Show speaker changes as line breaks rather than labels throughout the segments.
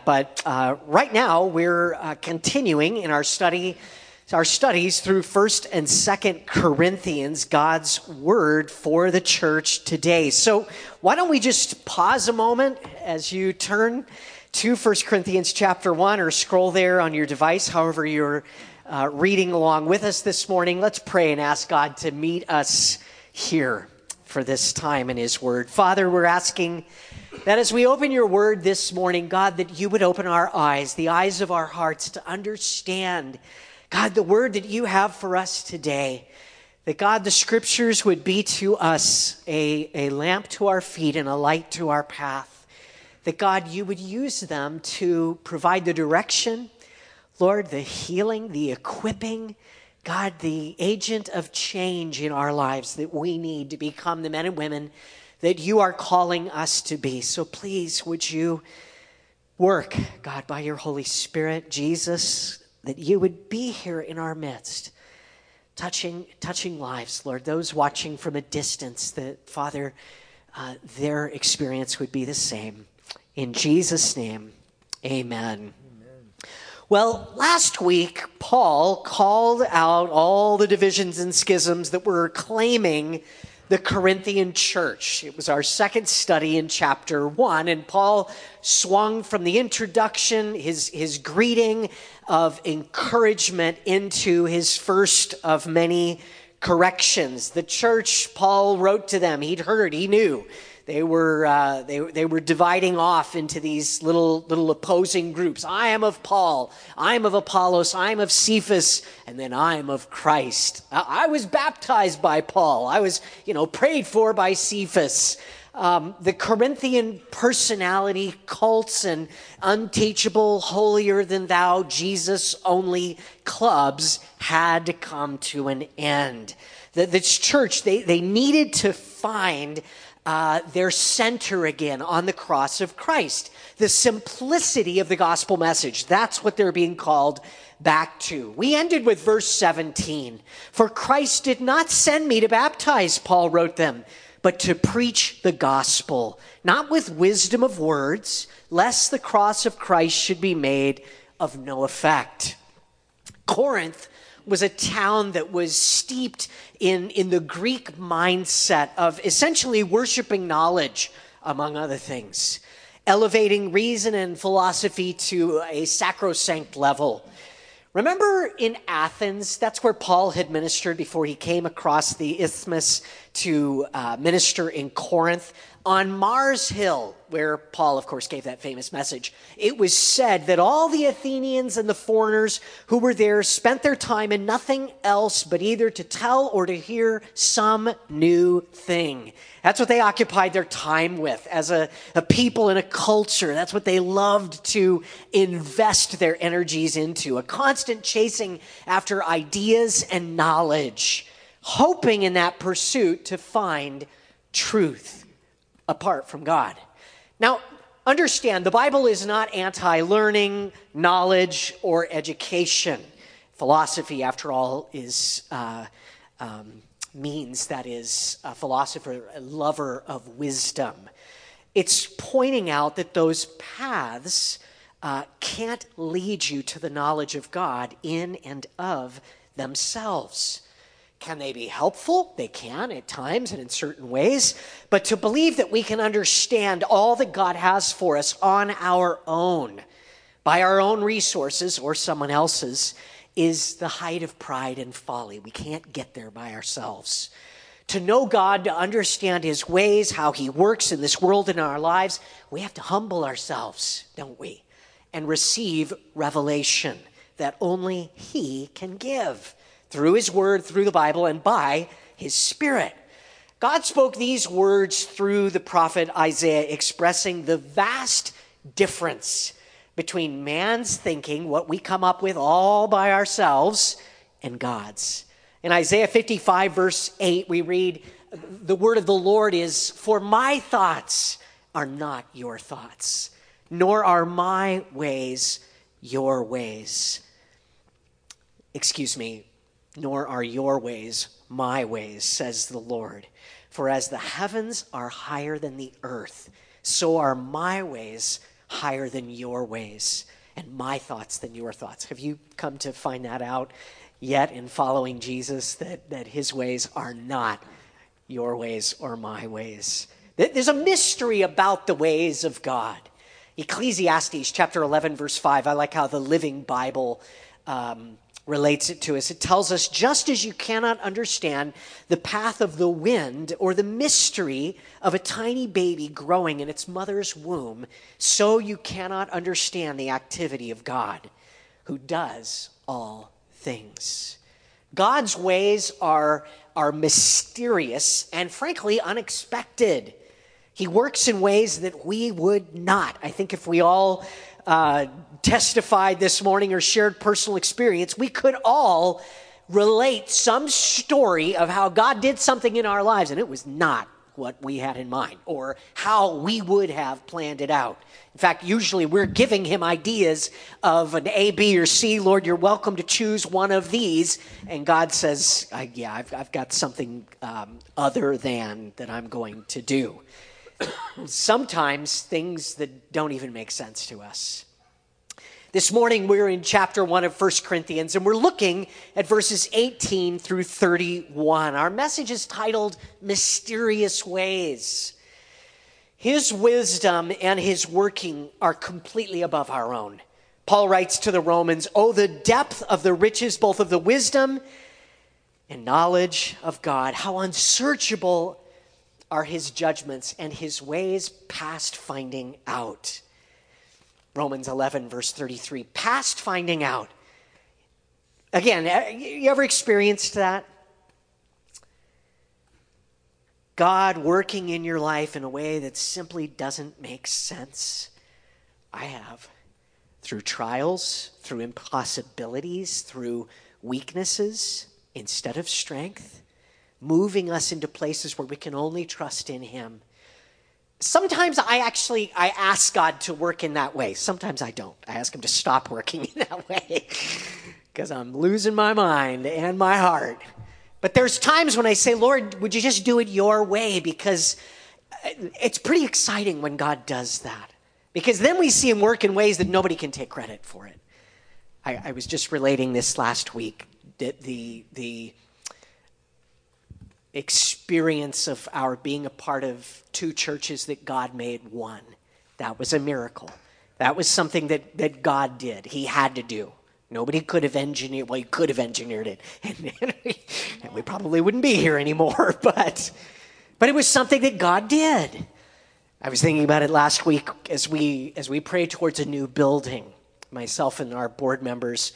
But right now, we're continuing in our studies through 1st and 2nd Corinthians, God's Word for the church today. So why don't we just pause a moment as you turn to 1 Corinthians chapter 1 or scroll there on your device, however you're reading along with us this morning. Let's pray and ask God to meet us here for this time in His Word. Father, we're asking that as we open your Word this morning, God, that you would open our eyes, the eyes of our hearts, to understand, God, the Word that you have for us today. That, God, the Scriptures would be to us a lamp to our feet and a light to our path. That, God, you would use them to provide the direction, Lord, the healing, the equipping, God, the agent of change in our lives that we need to become the men and women that you are calling us to be. So please, would you work, God, by your Holy Spirit, Jesus, that you would be here in our midst, touching lives, Lord, those watching from a distance, that, Father, their experience would be the same. In Jesus' name, amen. Well, last week, Paul called out all the divisions and schisms that were claiming the Corinthian church. It was our second study in chapter 1, and Paul swung from the introduction, his greeting of encouragement, into his first of many corrections. The church, Paul wrote to them, he'd heard, he knew. They were dividing off into these little opposing groups. I am of Paul. I am of Apollos. I am of Cephas. And then I am of Christ. I was baptized by Paul. I was, prayed for by Cephas. The Corinthian personality cults and unteachable, holier than thou, Jesus only clubs had to come to an end. This church, they needed to find their center again on the cross of Christ. The simplicity of the gospel message. That's what they're being called back to. We ended with verse 17. For Christ did not send me to baptize, Paul wrote them, but to preach the gospel, not with wisdom of words, lest the cross of Christ should be made of no effect. Corinth was a town that was steeped in the Greek mindset of essentially worshiping knowledge, among other things, elevating reason and philosophy to a sacrosanct level. Remember in Athens, that's where Paul had ministered before he came across the isthmus to minister in Corinth. On Mars Hill, where Paul, of course, gave that famous message, it was said that all the Athenians and the foreigners who were there spent their time in nothing else but either to tell or to hear some new thing. That's what they occupied their time with as a people and a culture. That's what they loved to invest their energies into, a constant chasing after ideas and knowledge, hoping in that pursuit to find truth apart from God. Now, understand, the Bible is not anti-learning, knowledge, or education. Philosophy, after all, means that is a philosopher, a lover of wisdom. It's pointing out that those paths can't lead you to the knowledge of God in and of themselves. Can they be helpful? They can at times and in certain ways. But to believe that we can understand all that God has for us on our own, by our own resources or someone else's, is the height of pride and folly. We can't get there by ourselves. To know God, to understand His ways, how He works in this world and in our lives, we have to humble ourselves, don't we? And receive revelation that only He can give. Through His Word, through the Bible, and by His Spirit. God spoke these words through the prophet Isaiah, expressing the vast difference between man's thinking, what we come up with all by ourselves, and God's. In Isaiah 55, verse 8, we read, the word of the Lord is, "For my thoughts are not your thoughts, nor are my ways your ways." Nor are your ways my ways, says the Lord. For as the heavens are higher than the earth, so are my ways higher than your ways, and my thoughts than your thoughts. Have you come to find that out yet in following Jesus, that his ways are not your ways or my ways? There's a mystery about the ways of God. Ecclesiastes chapter 11, verse 5, I like how the Living Bible relates it to us. It tells us, just as you cannot understand the path of the wind or the mystery of a tiny baby growing in its mother's womb, so you cannot understand the activity of God, who does all things. God's ways are mysterious and frankly unexpected. He works in ways that we would not. I think if we all testified this morning or shared personal experience, we could all relate some story of how God did something in our lives and it was not what we had in mind or how we would have planned it out. In fact, usually we're giving him ideas of an A, B, or C. Lord, you're welcome to choose one of these. And God says, I've got something other than that I'm going to do. Sometimes things that don't even make sense to us. This morning we're in chapter 1 of 1 Corinthians and we're looking at verses 18 through 31. Our message is titled Mysterious Ways. His wisdom and his working are completely above our own. Paul writes to the Romans, "Oh, the depth of the riches, both of the wisdom and knowledge of God. How unsearchable are his judgments and his ways past finding out." Romans 11, verse 33, past finding out. Again, you ever experienced that? God working in your life in a way that simply doesn't make sense? I have. Through trials, through impossibilities, through weaknesses instead of strength, moving us into places where we can only trust in him. Sometimes I ask God to work in that way. Sometimes I don't. I ask him to stop working in that way because I'm losing my mind and my heart. But there's times when I say, Lord, would you just do it your way? Because it's pretty exciting when God does that. Because then we see him work in ways that nobody can take credit for it. I was just relating this last week, the experience of our being a part of two churches that God made one. That was a miracle. That was something that God did. He had to do. Nobody could have engineered, well, he could have engineered it. And we probably wouldn't be here anymore, but it was something that God did. I was thinking about it last week as we pray towards a new building. Myself and our board members,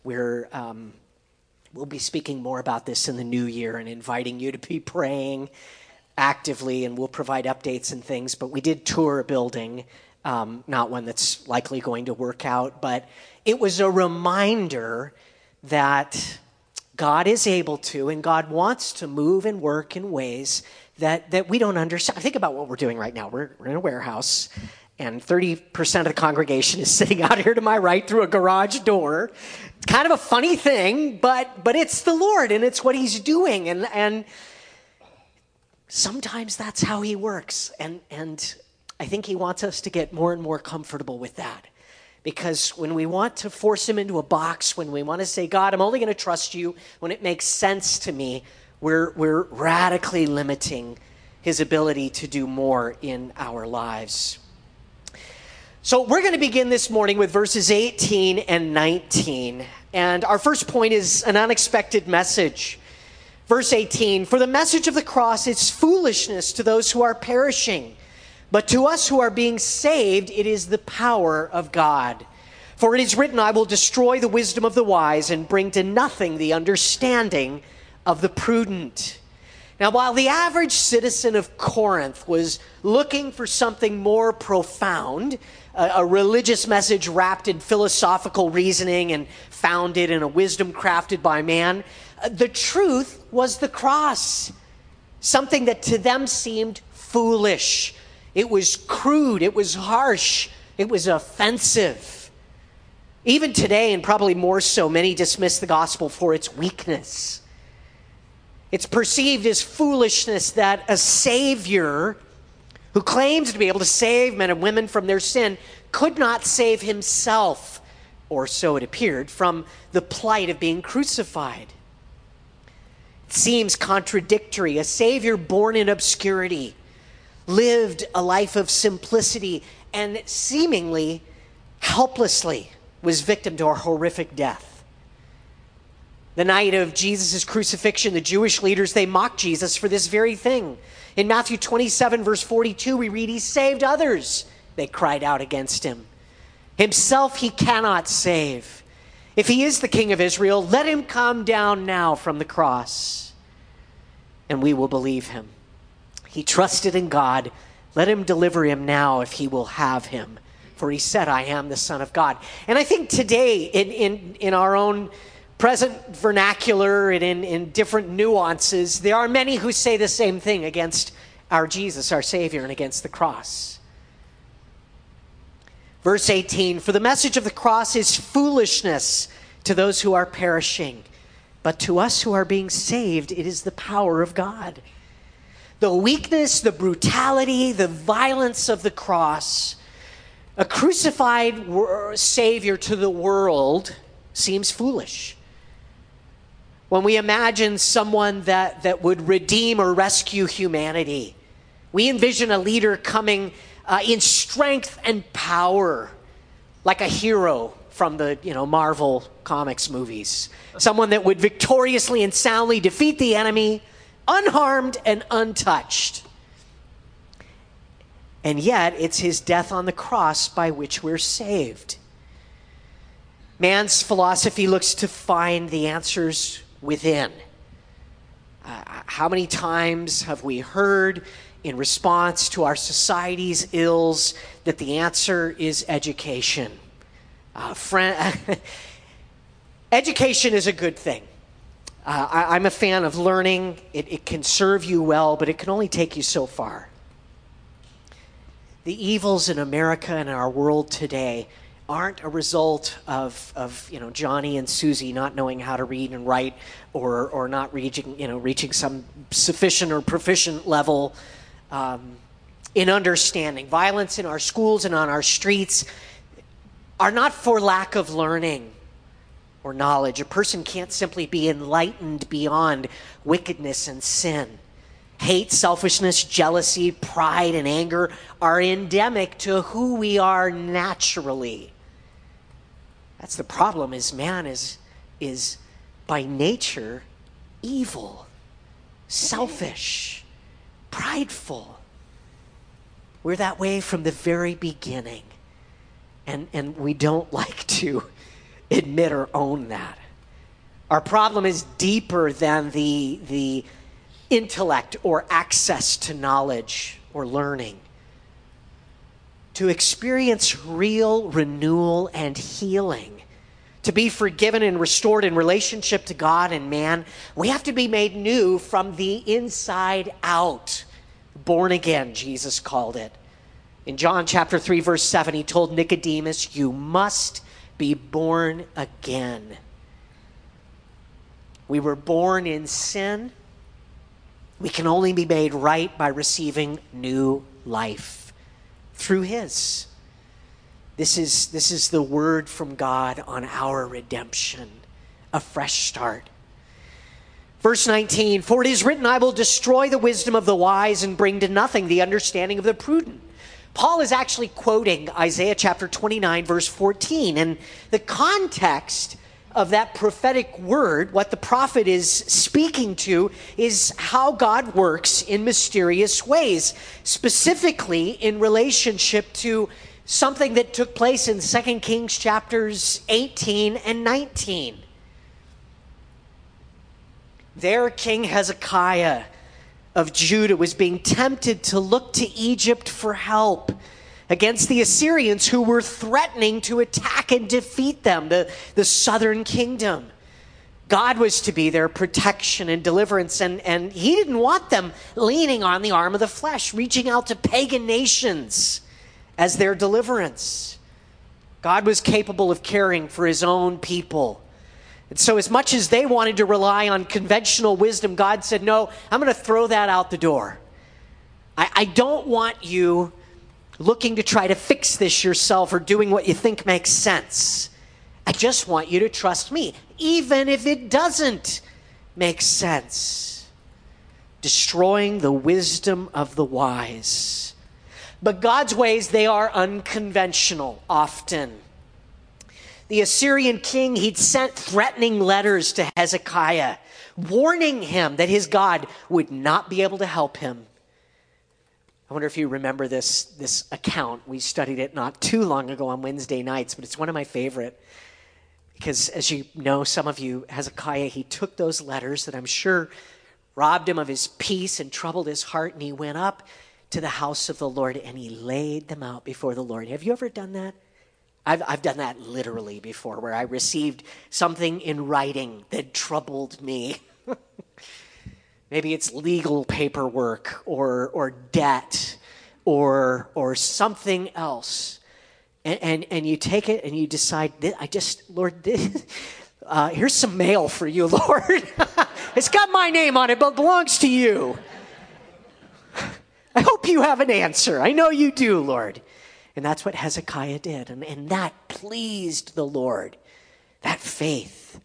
we'll be speaking more about this in the new year and inviting you to be praying actively, and we'll provide updates and things. But we did tour a building, not one that's likely going to work out, but it was a reminder that God is able to and God wants to move and work in ways that we don't understand. Think about what we're doing right now. We're in a warehouse, and 30% of the congregation is sitting out here to my right through a garage door. It's kind of a funny thing, but it's the Lord, and it's what he's doing. And sometimes that's how he works. And I think he wants us to get more and more comfortable with that. Because when we want to force him into a box, when we want to say, God, I'm only going to trust you when it makes sense to me, we're radically limiting his ability to do more in our lives. So we're going to begin this morning with verses 18 and 19. And our first point is an unexpected message. Verse 18, for the message of the cross is foolishness to those who are perishing, but to us who are being saved, it is the power of God. For it is written, I will destroy the wisdom of the wise and bring to nothing the understanding of the prudent. Now, while the average citizen of Corinth was looking for something more profound, a religious message wrapped in philosophical reasoning and founded in a wisdom crafted by man, the truth was the cross, something that to them seemed foolish. It was crude, it was harsh, it was offensive. Even today, and probably more so, many dismiss the gospel for its weakness. It's perceived as foolishness that a Savior who claims to be able to save men and women from their sin could not save himself, or so it appeared, from the plight of being crucified. It seems contradictory. A Savior born in obscurity, lived a life of simplicity, and seemingly helplessly was victim to a horrific death. The night of Jesus' crucifixion, the Jewish leaders, they mocked Jesus for this very thing. In Matthew 27, verse 42, we read, he saved others. They cried out against him. Himself he cannot save. If he is the King of Israel, let him come down now from the cross, and we will believe him. He trusted in God. Let him deliver him now if he will have him. For he said, I am the Son of God. And I think today, in our own present vernacular and in different nuances, there are many who say the same thing against our Jesus, our Savior, and against the cross. Verse 18, for the message of the cross is foolishness to those who are perishing, but to us who are being saved, it is the power of God. The weakness, the brutality, the violence of the cross, a crucified Savior to the world seems foolish. When we imagine someone that would redeem or rescue humanity, we envision a leader coming in strength and power, like a hero from the Marvel Comics movies. Someone that would victoriously and soundly defeat the enemy, unharmed and untouched. And yet, it's his death on the cross by which we're saved. Man's philosophy looks to find the answers within. How many times have we heard in response to our society's ills that the answer is education? Education is a good thing. I'm a fan of learning. It can serve you well, but it can only take you so far. The evils in America and our world today aren't a result of Johnny and Susie not knowing how to read and write, or not reaching some sufficient or proficient level in understanding. Violence in our schools and on our streets are not for lack of learning or knowledge. A person can't simply be enlightened beyond wickedness and sin. Hate, selfishness, jealousy, pride, and anger are endemic to who we are naturally. That's the problem, is man is by nature evil, selfish, prideful. We're that way from the very beginning. And we don't like to admit or own that. Our problem is deeper than the intellect or access to knowledge or learning. To experience real renewal and healing, to be forgiven and restored in relationship to God and man, we have to be made new from the inside out. Born again, Jesus called it. In John chapter 3, verse 7, he told Nicodemus, you must be born again. We were born in sin. We can only be made right by receiving new life through his. This is the word from God on our redemption, a fresh start. Verse 19, for it is written, I will destroy the wisdom of the wise and bring to nothing the understanding of the prudent. Paul is actually quoting Isaiah chapter 29, verse 14. And the context of that prophetic word, what the prophet is speaking to, is how God works in mysterious ways, specifically in relationship to something that took place in 2 Kings chapters 18 and 19. There, King Hezekiah of Judah was being tempted to look to Egypt for help against the Assyrians, who were threatening to attack and defeat them, the southern kingdom. God was to be their protection and deliverance, and he didn't want them leaning on the arm of the flesh, reaching out to pagan nations as their deliverance. God was capable of caring for his own people. And so as much as they wanted to rely on conventional wisdom, God said, no, I'm going to throw that out the door. I don't want you looking to try to fix this yourself or doing what you think makes sense. I just want you to trust me, even if it doesn't make sense. Destroying the wisdom of the wise. But God's ways, they are unconventional often. The Assyrian king, he'd sent threatening letters to Hezekiah, warning him that his God would not be able to help him. I wonder if you remember this account. We studied it not too long ago on Wednesday nights, but it's one of my favorite. Because as you know, some of you, Hezekiah, he took those letters that I'm sure robbed him of his peace and troubled his heart, and he went up to the house of the Lord and he laid them out before the Lord. Have you ever done that? I've done that literally before, where I received something in writing that troubled me. Maybe it's legal paperwork or debt or something else. And you take it and you decide, Lord, here's some mail for you, Lord. It's got my name on it, but it belongs to you. I hope you have an answer. I know you do, Lord. And that's what Hezekiah did. And that pleased the Lord, that faith.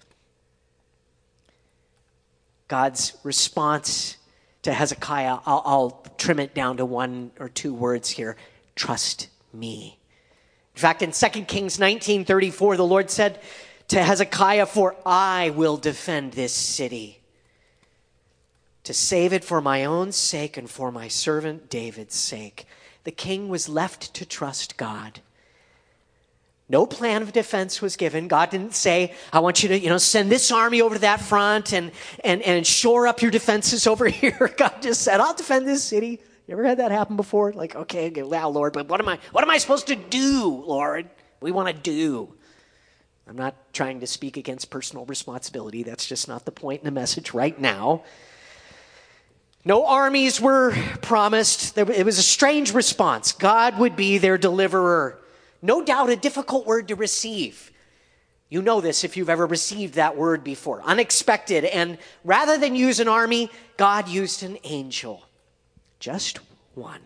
God's response to Hezekiah, I'll trim it down to one or two words here. Trust me. In fact, in 2 Kings 19:34, the Lord said to Hezekiah, for I will defend this city, to save it for my own sake and for my servant David's sake. The king was left to trust God. No plan of defense was given. God didn't say, I want you to, send this army over to that front and shore up your defenses over here. God just said, I'll defend this city. You ever had that happen before? Like, okay, wow, Lord, but what am I supposed to do, Lord? We want to do. I'm not trying to speak against personal responsibility. That's just not the point in the message right now. No armies were promised. It was a strange response. God would be their deliverer. No doubt a difficult word to receive. You know this if you've ever received that word before. Unexpected. And rather than use an army, God used an angel. Just one.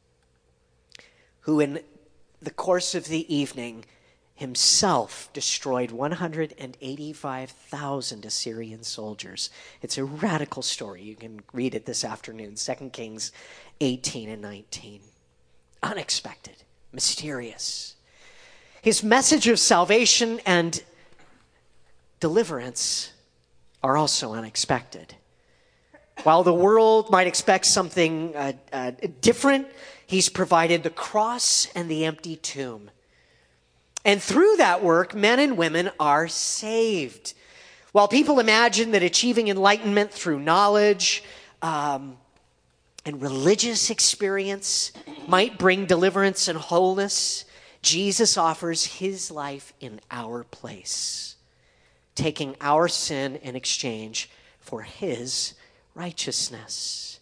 Who in the course of the evening himself destroyed 185,000 Assyrian soldiers. It's a radical story. You can read it this afternoon, 2 Kings 18 and 19. Unexpected, mysterious. His message of salvation and deliverance are also unexpected. While the world might expect something different, he's provided the cross and the empty tomb. And through that work, men and women are saved. While people imagine that achieving enlightenment through knowledge and religious experience might bring deliverance and wholeness, Jesus offers his life in our place, taking our sin in exchange for his righteousness.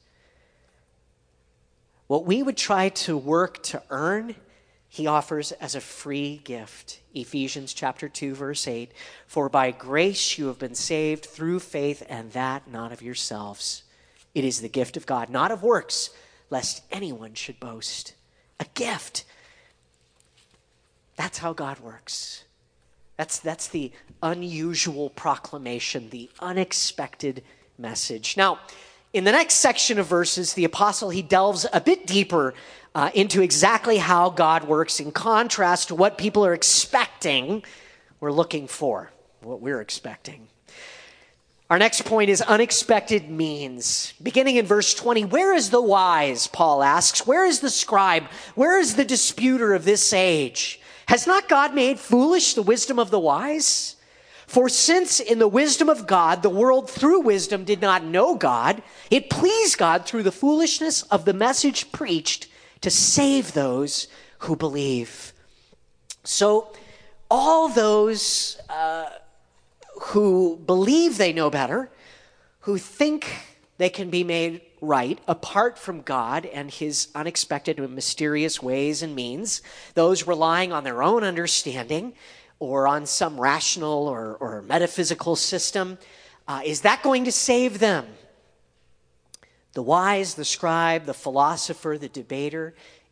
What we would try to work to earn, he offers as a free gift. Ephesians chapter 2, verse 8, for by grace you have been saved through faith, and that not of yourselves. It is the gift of God, not of works, lest anyone should boast. A gift. That's how God works. That's the unusual proclamation, the unexpected message. Now, in the next section of verses, the apostle, he delves a bit deeper into exactly how God works in contrast to what people are expecting, we're looking for, what we're expecting. Our next point is unexpected means. Beginning in verse 20, where is the wise, Paul asks? Where is the scribe? Where is the disputer of this age? Has not God made foolish the wisdom of the wise? For since in the wisdom of God, the world through wisdom did not know God, it pleased God through the foolishness of the message preached to save those who believe. So all those who believe they know better, who think they can be made right apart from God and his unexpected and mysterious ways and means, those relying on their own understanding or on some rational or metaphysical system, is that going to save them? The wise, the scribe, the philosopher, the debater,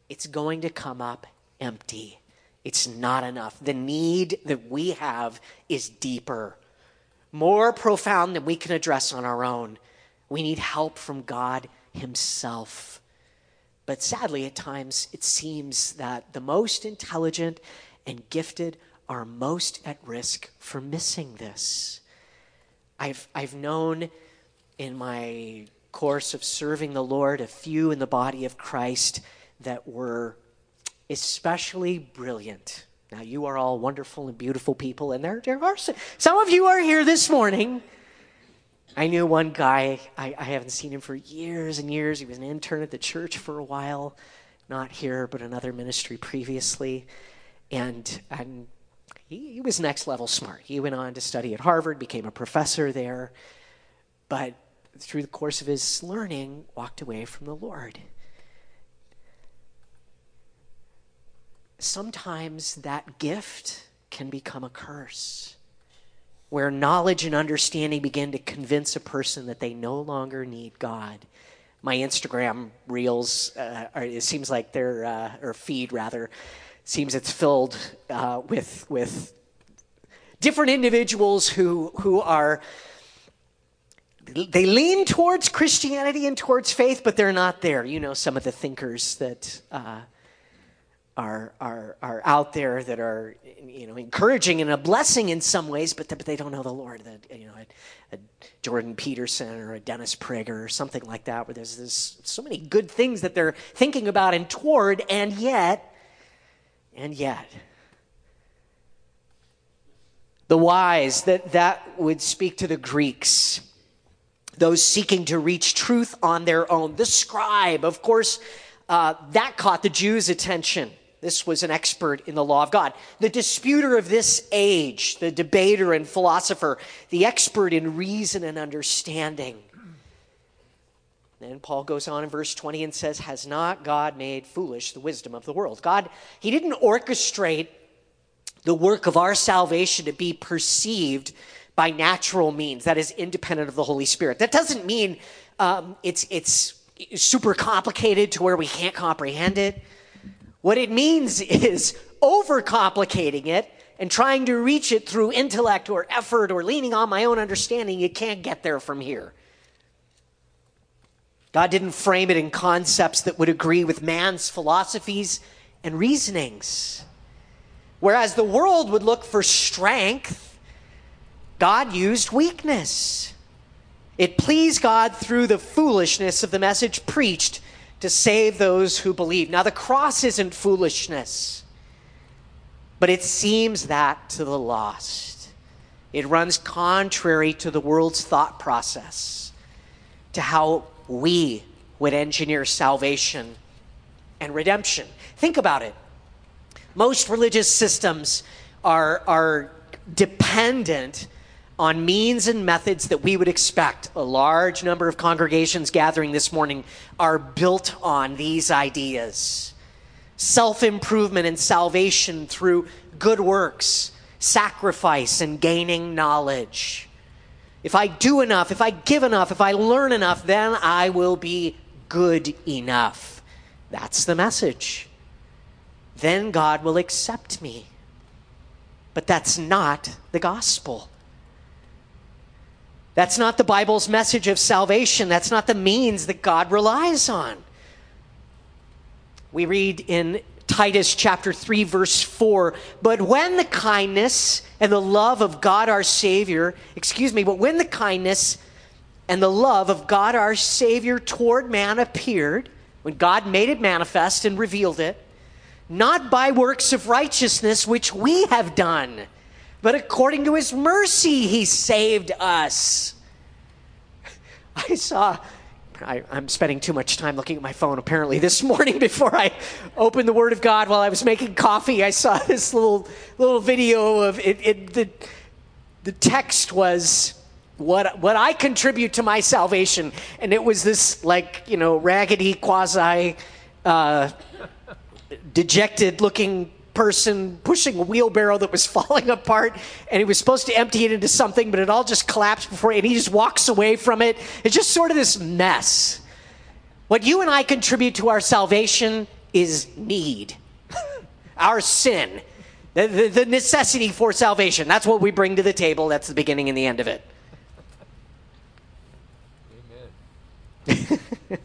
it's going to come up empty. It's not enough. The need that we have is deeper, more profound than we can address on our own. We need help from God himself. But sadly, at times, it seems that the most intelligent and gifted are most at risk for missing this. I've known in my course of serving the Lord a few in the body of Christ that were especially brilliant. Now, you are all wonderful and beautiful people, and there are some of you are here this morning. I knew one guy, I haven't seen him for years and years. He was an intern at the church for a while, not here, but another ministry previously. And he was next level smart. He went on to study at Harvard, became a professor there, but through the course of his learning, walked away from the Lord. Sometimes that gift can become a curse, where knowledge and understanding begin to convince a person that they no longer need God. My Instagram reels, it seems like they're, or feed rather, seems it's filled with different individuals who are, they lean towards Christianity and towards faith, but they're not there. You know, some of the thinkers that are out there that are, you know, encouraging and a blessing in some ways, but they don't know the Lord. That, you know, a Jordan Peterson or a Dennis Prager or something like that, where there's so many good things that they're thinking about and toward, and yet, the wise, that would speak to the Greeks, those seeking to reach truth on their own. The scribe, of course, that caught the Jews' attention. This was an expert in the law of God. The disputer of this age, the debater and philosopher, the expert in reason and understanding. Then Paul goes on in verse 20 and says, has not God made foolish the wisdom of the world? God, he didn't orchestrate the work of our salvation to be perceived by natural means, that is independent of the Holy Spirit. That doesn't mean it's super complicated to where we can't comprehend it. What it means is overcomplicating it and trying to reach it through intellect or effort or leaning on my own understanding. You can't get there from here. God didn't frame it in concepts that would agree with man's philosophies and reasonings. Whereas the world would look for strength, God used weakness. It pleased God through the foolishness of the message preached to save those who believe. Now, the cross isn't foolishness, but it seems that to the lost. It runs contrary to the world's thought process, to how we would engineer salvation and redemption. Think about it. Most religious systems are dependent on means and methods that we would expect. A large number of congregations gathering this morning are built on these ideas. Self-improvement and salvation through good works, sacrifice, and gaining knowledge. If I do enough, if I give enough, if I learn enough, then I will be good enough. That's the message. Then God will accept me. But that's not the gospel. That's not the Bible's message of salvation. That's not the means that God relies on. We read in Titus chapter 3, verse 4, but when the kindness and the love of God our Savior, when the kindness and the love of God our Savior toward man appeared, when God made it manifest and revealed it, not by works of righteousness which we have done, but according to his mercy he saved us. I'm spending too much time looking at my phone apparently this morning before I opened the Word of God while I was making coffee. I saw this little video of it. The text was what I contribute to my salvation, and it was this raggedy quasi dejected looking person pushing a wheelbarrow that was falling apart, and he was supposed to empty it into something, but it all just collapsed and he just walks away from it. It's just sort of this mess. What you and I contribute to our salvation is need. Our sin. The necessity for salvation. That's what we bring to the table. That's the beginning and the end of it. Amen.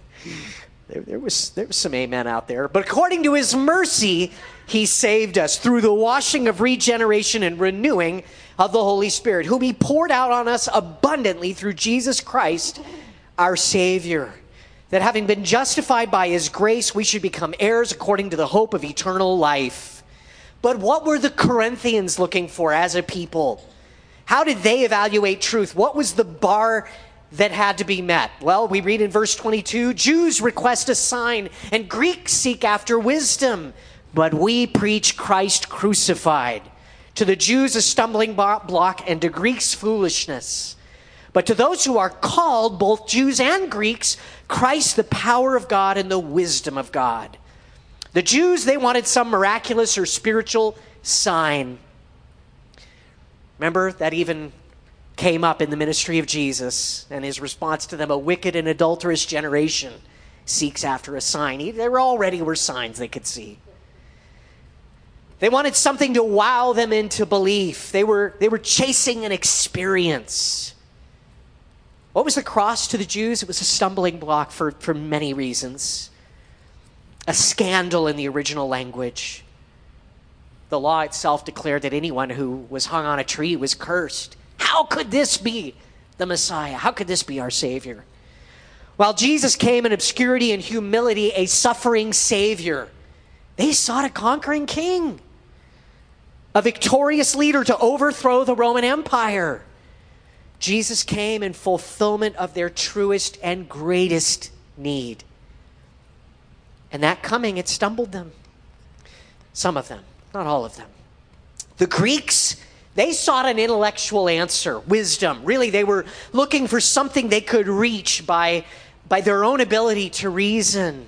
There was some amen out there. But according to his mercy, he saved us through the washing of regeneration and renewing of the Holy Spirit, whom he poured out on us abundantly through Jesus Christ, our Savior. That having been justified by his grace, we should become heirs according to the hope of eternal life. But what were the Corinthians looking for as a people? How did they evaluate truth? What was the bar that had to be met? Well, we read in verse 22, Jews request a sign and Greeks seek after wisdom, but we preach Christ crucified. To the Jews a stumbling block and to Greeks foolishness. But to those who are called, both Jews and Greeks, Christ the power of God and the wisdom of God. The Jews, they wanted some miraculous or spiritual sign. Remember, that even came up in the ministry of Jesus and his response to them. A wicked and adulterous generation seeks after a sign. There already were signs they could see. They wanted something to wow them into belief. They were chasing an experience. What was the cross to the Jews? It was a stumbling block for many reasons. A scandal in the original language. The law itself declared that anyone who was hung on a tree was cursed. How could this be the Messiah? How could this be our Savior? While Jesus came in obscurity and humility, a suffering Savior, they sought a conquering king, a victorious leader to overthrow the Roman Empire. Jesus came in fulfillment of their truest and greatest need. And that coming, it stumbled them. Some of them, not all of them. The Greeks, they sought an intellectual answer, wisdom. Really, they were looking for something they could reach by their own ability to reason.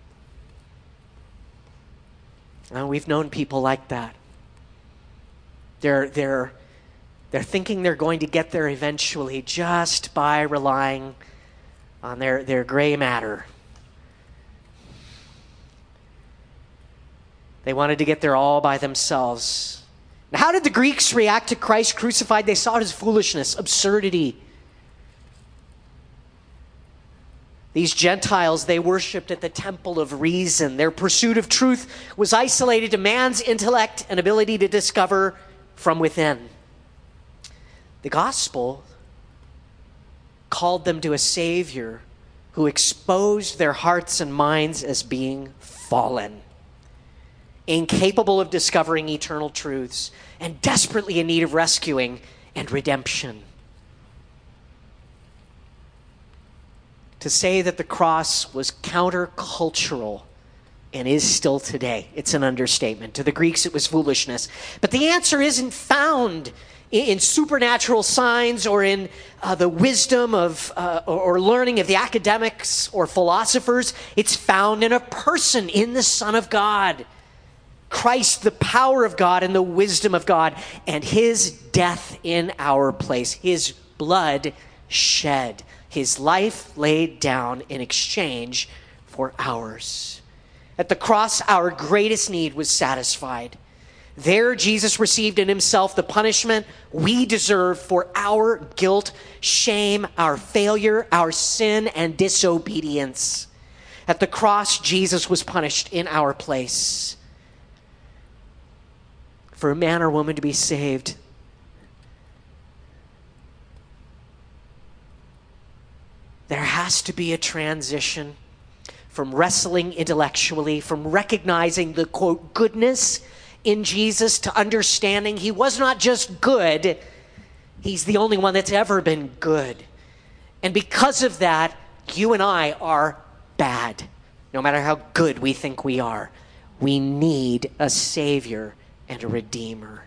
Now, we've known people like that. They're thinking they're going to get there eventually just by relying on their gray matter. They wanted to get there all by themselves. Now, how did the Greeks react to Christ crucified? They saw it as foolishness, absurdity. These Gentiles, they worshipped at the temple of reason. Their pursuit of truth was isolated to man's intellect and ability to discover from within. The gospel called them to a Savior who exposed their hearts and minds as being fallen, incapable of discovering eternal truths, and desperately in need of rescuing and redemption. To say that the cross was countercultural and is still today, it's an understatement. To the Greeks, it was foolishness. But the answer isn't found in supernatural signs or in the wisdom of or learning of the academics or philosophers. It's found in a person, in the Son of God. Christ, the power of God and the wisdom of God, and his death in our place, his blood shed, his life laid down in exchange for ours. At the cross, our greatest need was satisfied. There, Jesus received in himself the punishment we deserve for our guilt, shame, our failure, our sin, and disobedience. At the cross, Jesus was punished in our place. For a man or woman to be saved, there has to be a transition from wrestling intellectually, from recognizing the, quote, goodness in Jesus, to understanding he was not just good, he's the only one that's ever been good. And because of that, you and I are bad, no matter how good we think we are. We need a Savior and a Redeemer.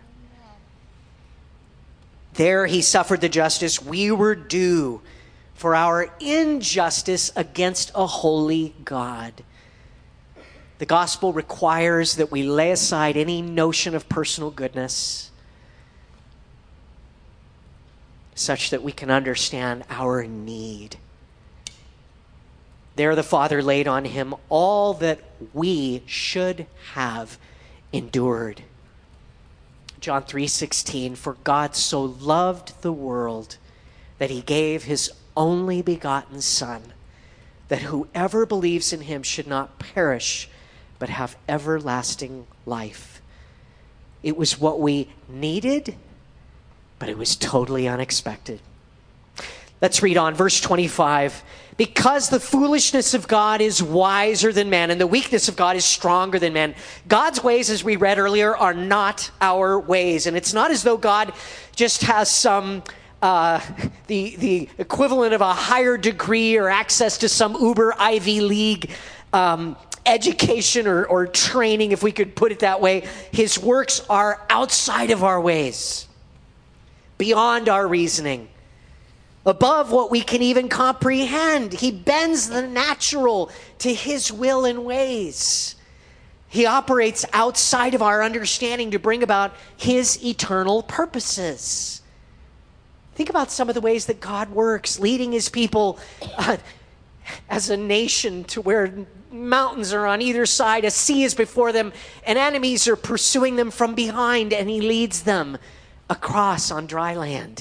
There he suffered the justice we were due for our injustice against a holy God. The gospel requires that we lay aside any notion of personal goodness such that we can understand our need. There the Father laid on him all that we should have endured. John 3:16, for God so loved the world that he gave his only begotten Son, that whoever believes in him should not perish, but have everlasting life. It was what we needed, but it was totally unexpected. Let's read on, verse 25. Because the foolishness of God is wiser than man, and the weakness of God is stronger than man. God's ways, as we read earlier, are not our ways. And it's not as though God just has some, the equivalent of a higher degree or access to some Uber Ivy League education or training, if we could put it that way. His works are outside of our ways, beyond our reasoning, above what we can even comprehend. He bends the natural to his will and ways. He operates outside of our understanding to bring about his eternal purposes. Think about some of the ways that God works, leading his people as a nation to where mountains are on either side, a sea is before them, and enemies are pursuing them from behind, and he leads them across on dry land.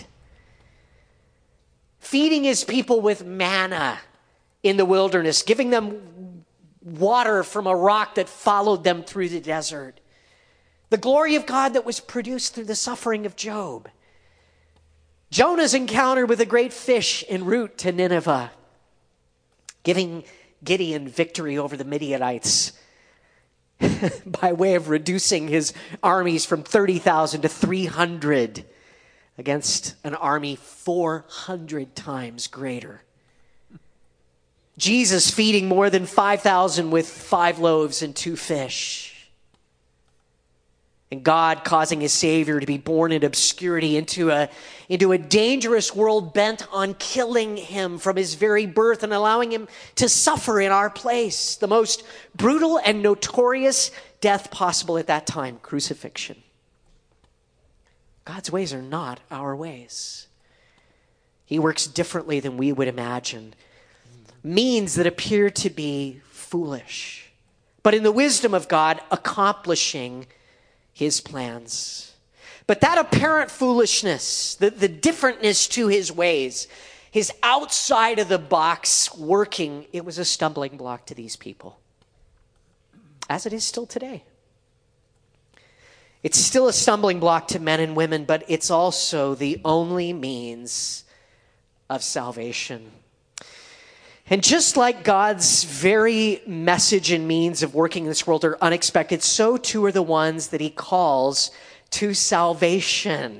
Feeding his people with manna in the wilderness, giving them water from a rock that followed them through the desert. The glory of God that was produced through the suffering of Job. Jonah's encounter with a great fish en route to Nineveh, giving Gideon victory over the Midianites by way of reducing his armies from 30,000 to 300 against an army 400 times greater. Jesus feeding more than 5,000 with 5 loaves and 2 fish. And God causing his Savior to be born in obscurity into a dangerous world bent on killing him from his very birth and allowing him to suffer in our place. The most brutal and notorious death possible at that time, crucifixion. God's ways are not our ways. He works differently than we would imagine. Means that appear to be foolish, but in the wisdom of God, accomplishing his plans. But that apparent foolishness, the differentness to his ways, his outside of the box working, it was a stumbling block to these people, as it is still today. It's still a stumbling block to men and women, but it's also the only means of salvation. And just like God's very message and means of working in this world are unexpected, so too are the ones that he calls to salvation.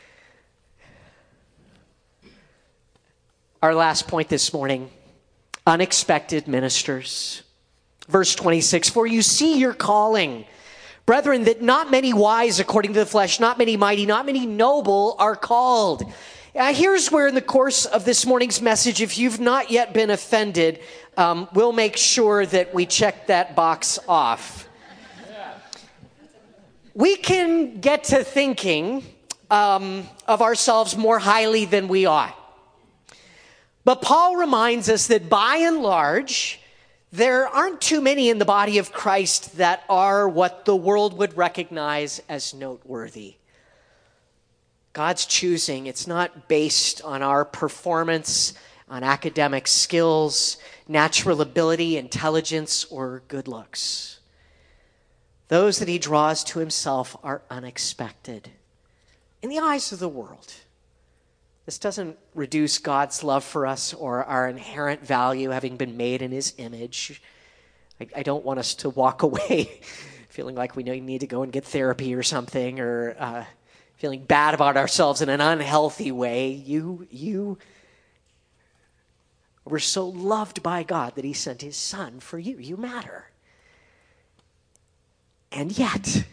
Our last point this morning, unexpected ministers. Verse 26, for you see your calling, brethren, that not many wise according to the flesh, not many mighty, not many noble are called. Here's where in the course of this morning's message, if you've not yet been offended, we'll make sure that we check that box off. We can get to thinking of ourselves more highly than we ought. But Paul reminds us that by and large, there aren't too many in the body of Christ that are what the world would recognize as noteworthy. God's choosing, it's not based on our performance, on academic skills, natural ability, intelligence, or good looks. Those that he draws to himself are unexpected in the eyes of the world. This doesn't reduce God's love for us or our inherent value having been made in his image. I don't want us to walk away feeling like we need to go and get therapy or something, or feeling bad about ourselves in an unhealthy way. You were so loved by God that he sent his son for you. You matter. And yet,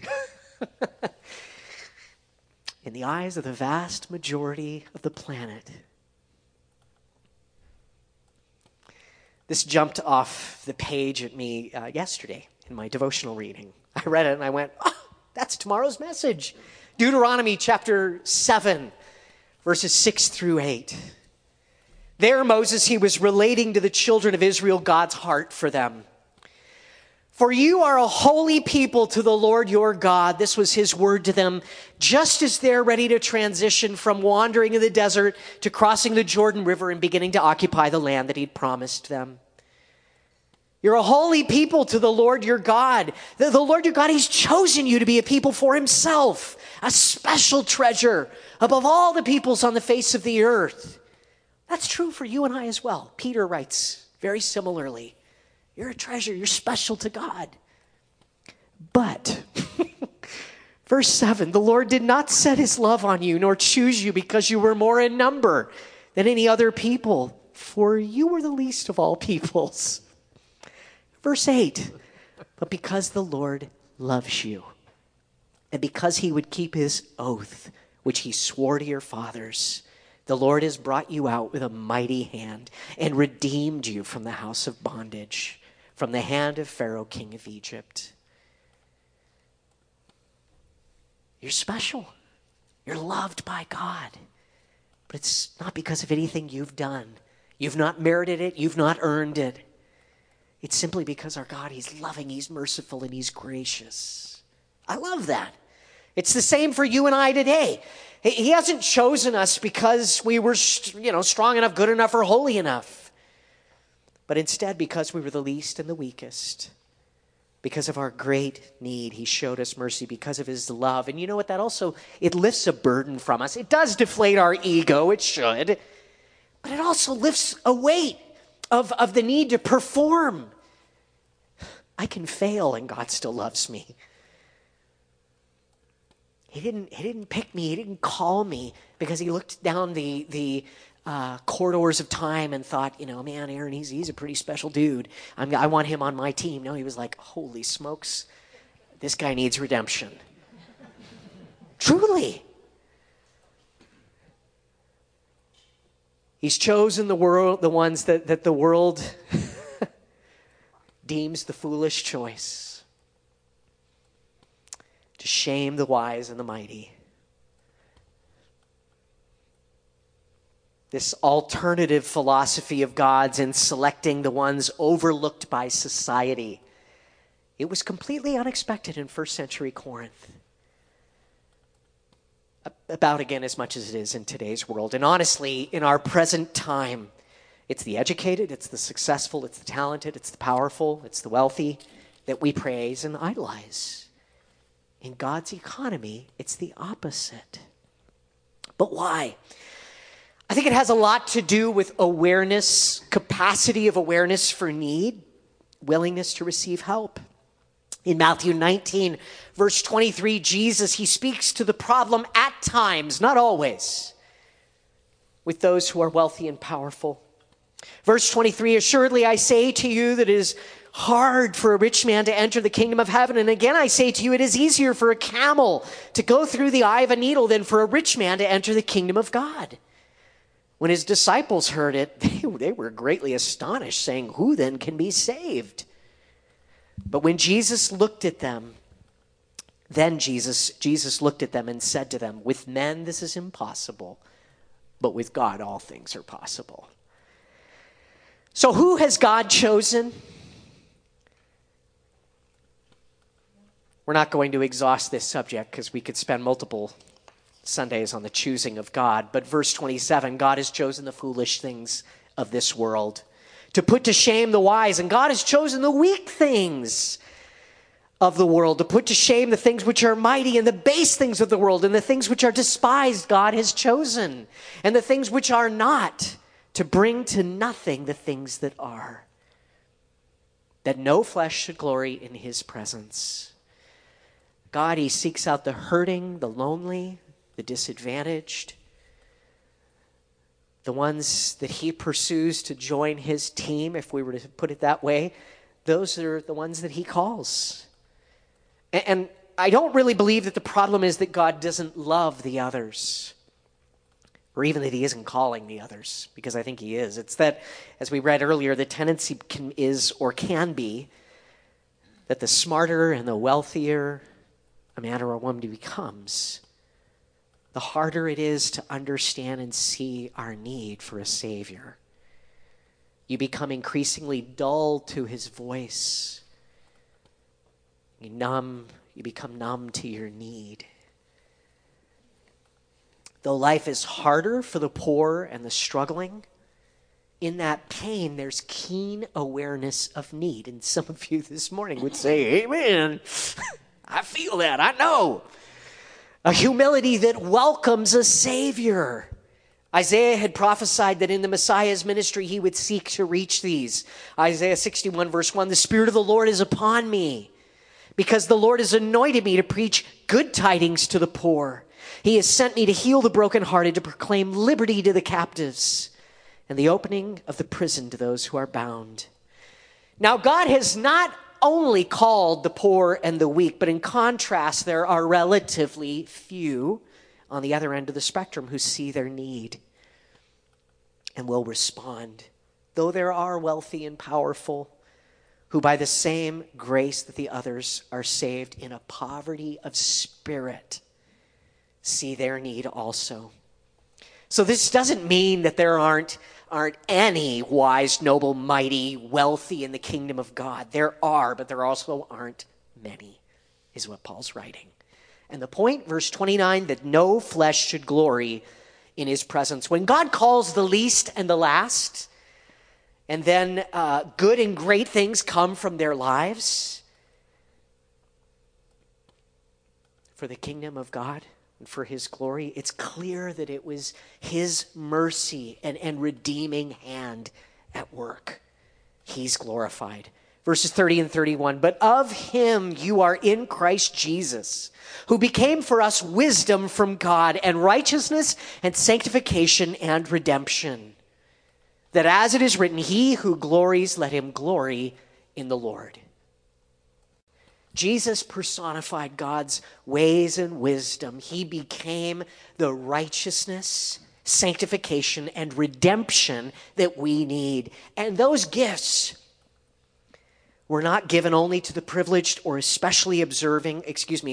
in the eyes of the vast majority of the planet, this jumped off the page at me yesterday in my devotional reading. I read it and I went, that's tomorrow's message. Deuteronomy chapter 7, verses 6 through 8. There, Moses, he was relating to the children of Israel God's heart for them. For you are a holy people to the Lord your God. This was his word to them, just as they're ready to transition from wandering in the desert to crossing the Jordan River and beginning to occupy the land that he'd promised them. You're a holy people to the Lord your God. The Lord your God, he's chosen you to be a people for himself, a special treasure above all the peoples on the face of the earth. That's true for you and I as well. Peter writes very similarly. You're a treasure. You're special to God. But, verse 7, the Lord did not set his love on you, nor choose you because you were more in number than any other people, for you were the least of all peoples. Verse 8, but because the Lord loves you, and because he would keep his oath, which he swore to your fathers, the Lord has brought you out with a mighty hand and redeemed you from the house of bondage, from the hand of Pharaoh, king of Egypt. You're special. You're loved by God. But it's not because of anything you've done. You've not merited it. You've not earned it. It's simply because our God, he's loving, he's merciful, and he's gracious. I love that. It's the same for you and I today. He hasn't chosen us because we were, strong enough, good enough, or holy enough. But instead, because we were the least and the weakest. Because of our great need, he showed us mercy because of his love. And you know what? That also, it lifts a burden from us. It does deflate our ego. It should. But it also lifts a weight of the need to perform. I can fail and God still loves me. He didn't pick me. He didn't call me because he looked down the corridors of time and thought, man, Aaron, he's a pretty special dude. I want him on my team. No, he was like, holy smokes, this guy needs redemption. Truly. He's chosen the ones that the world deems the foolish choice, to shame the wise and the mighty. This alternative philosophy of God's in selecting the ones overlooked by society. It was completely unexpected in first century Corinth. About, again, as much as it is in today's world. And honestly, in our present time, it's the educated, it's the successful, it's the talented, it's the powerful, it's the wealthy that we praise and idolize. In God's economy, it's the opposite. But why? I think it has a lot to do with awareness, capacity of awareness for need, willingness to receive help. In Matthew 19, verse 23, Jesus, he speaks to the problem at times, not always, with those who are wealthy and powerful. Verse 23, assuredly I say to you that it is hard for a rich man to enter the kingdom of heaven. And again, I say to you, it is easier for a camel to go through the eye of a needle than for a rich man to enter the kingdom of God. When his disciples heard it, they were greatly astonished, saying, who then can be saved? But when Jesus looked at them, then Jesus looked at them and said to them, with men this is impossible, but with God all things are possible. So who has God chosen? We're not going to exhaust this subject because we could spend multiple Sundays on the choosing of God. But verse 27, God has chosen the foolish things of this world to put to shame the wise. And God has chosen the weak things of the world to put to shame the things which are mighty, and the base things of the world and the things which are despised God has chosen. And the things which are not, to bring to nothing the things that are, that no flesh should glory in his presence. God, he seeks out the hurting, the lonely, the disadvantaged, the ones that he pursues to join his team, if we were to put it that way. Those are the ones that he calls. And I don't really believe that the problem is that God doesn't love the others, or even that he isn't calling the others, because I think he is. It's that, as we read earlier, the tendency can be that the smarter and the wealthier a man or a woman becomes, the harder it is to understand and see our need for a Savior. You become increasingly dull to his voice. You become numb to your need. Though life is harder for the poor and the struggling, in that pain, there's keen awareness of need. And some of you this morning would say, amen. I feel that. I know. A humility that welcomes a Savior. Isaiah had prophesied that in the Messiah's ministry, he would seek to reach these. Isaiah 61 verse 1, the Spirit of the Lord is upon me, because the Lord has anointed me to preach good tidings to the poor. He has sent me to heal the brokenhearted, to proclaim liberty to the captives, and the opening of the prison to those who are bound. Now, God has not only called the poor and the weak, but in contrast, there are relatively few on the other end of the spectrum who see their need and will respond. Though there are wealthy and powerful who by the same grace that the others are saved in a poverty of spirit, see their need also. So this doesn't mean that there aren't any wise, noble, mighty, wealthy in the kingdom of God. There are, but there also aren't many, is what Paul's writing. And the point, verse 29, that no flesh should glory in his presence. When God calls the least and the last, and then good and great things come from their lives for the kingdom of God and for his glory, it's clear that it was his mercy and redeeming hand at work. He's glorified. Verses 30 and 31, but of him you are in Christ Jesus, who became for us wisdom from God and righteousness and sanctification and redemption. That as it is written, he who glories, let him glory in the Lord. Jesus personified God's ways and wisdom. He became the righteousness, sanctification, and redemption that we need. And those gifts were not given only to the privileged or especially observant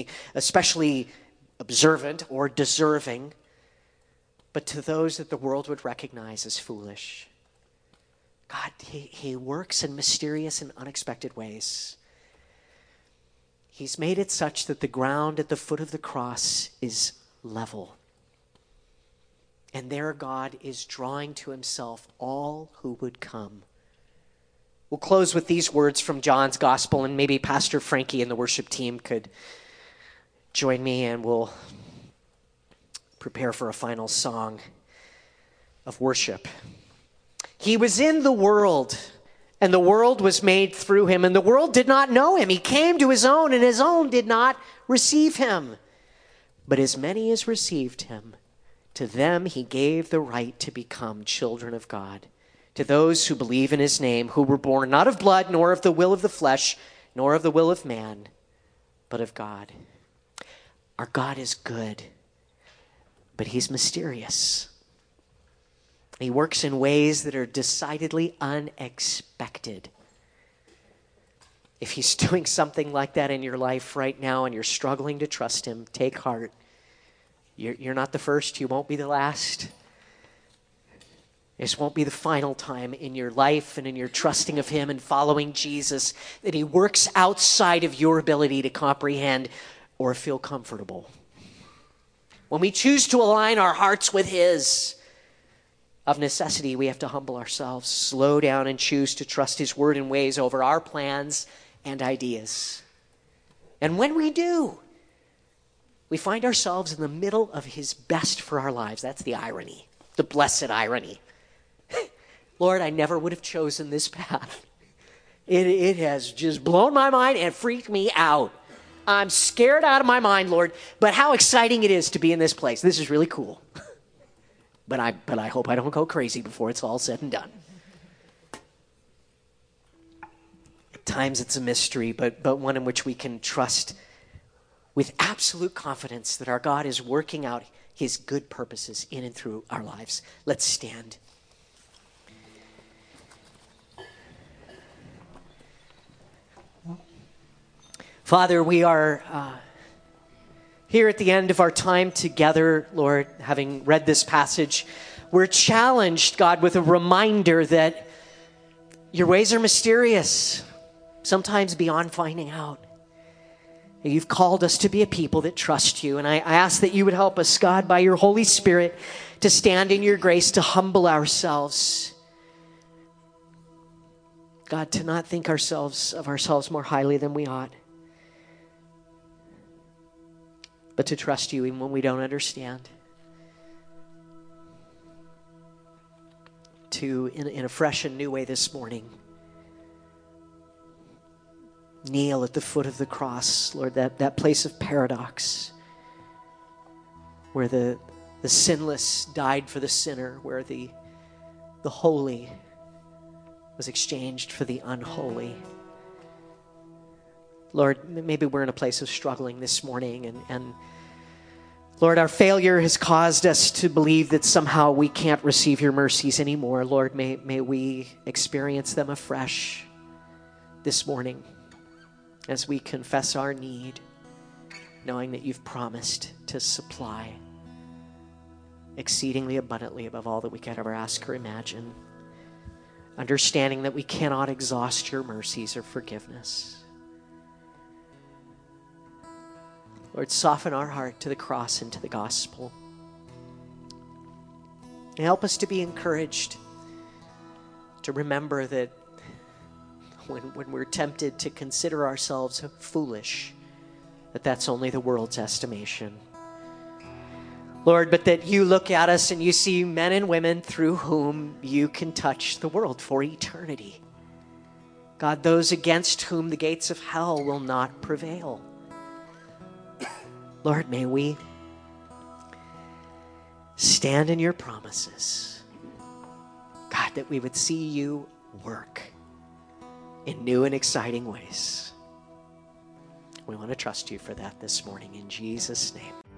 or deserving, but to those that the world would recognize as foolish. God, he works in mysterious and unexpected ways. He's made it such that the ground at the foot of the cross is level. And there God is drawing to himself all who would come. We'll close with these words from John's gospel, and maybe Pastor Frankie and the worship team could join me, and we'll prepare for a final song of worship. He was in the world, and the world was made through him, and the world did not know him. He came to his own, and his own did not receive him. But as many as received him, to them he gave the right to become children of God, to those who believe in his name, who were born not of blood, nor of the will of the flesh, nor of the will of man, but of God. Our God is good, but he's mysterious. He works in ways that are decidedly unexpected. If he's doing something like that in your life right now and you're struggling to trust him, take heart. You're not the first. You won't be the last. This won't be the final time in your life and in your trusting of him and following Jesus that he works outside of your ability to comprehend or feel comfortable. When we choose to align our hearts with his, of necessity, we have to humble ourselves, slow down, and choose to trust his word and ways over our plans and ideas. And when we do, we find ourselves in the middle of his best for our lives. That's the irony, the blessed irony. Lord, I never would have chosen this path. It has just blown my mind and freaked me out. I'm scared out of my mind, Lord, but how exciting it is to be in this place. This is really cool. But I hope I don't go crazy before it's all said and done. At times it's a mystery, but one in which we can trust with absolute confidence that our God is working out his good purposes in and through our lives. Let's stand. Father, we are here at the end of our time together, Lord, having read this passage. We're challenged, God, with a reminder that Your ways are mysterious, sometimes beyond finding out. You've called us to be a people that trust you. And I ask that you would help us, God, by your Holy Spirit, to stand in your grace, to humble ourselves. God, to not think of ourselves more highly than we ought. But to trust you even when we don't understand. To, in a fresh and new way this morning, kneel at the foot of the cross, Lord, that place of paradox where the sinless died for the sinner, where the holy was exchanged for the unholy. Lord, maybe we're in a place of struggling this morning, and Lord, our failure has caused us to believe that somehow we can't receive your mercies anymore. Lord, may we experience them afresh this morning as we confess our need, knowing that you've promised to supply exceedingly abundantly above all that we could ever ask or imagine, understanding that we cannot exhaust your mercies or forgiveness. Lord, soften our heart to the cross and to the gospel. And help us to be encouraged, to remember that when we're tempted to consider ourselves foolish, that's only the world's estimation. Lord, but that you look at us and you see men and women through whom you can touch the world for eternity. God, those against whom the gates of hell will not prevail. Lord, may we stand in your promises. God, that we would see you work in new and exciting ways. We want to trust you for that this morning in Jesus' name.